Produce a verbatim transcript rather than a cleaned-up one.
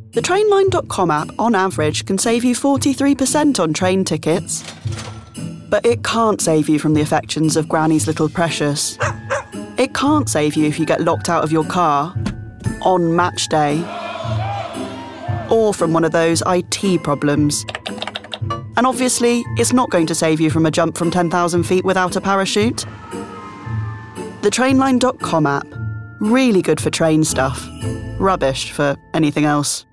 The Trainline dot com app, on average, can save you forty-three percent on train tickets. But it can't save you from the affections of Granny's little precious. It can't save you if you get locked out of your car on match day, or from one of those I T problems. And obviously, it's not going to save you from a jump from ten thousand feet without a parachute. The Trainline dot com app. Really good for train stuff. Rubbish for anything else.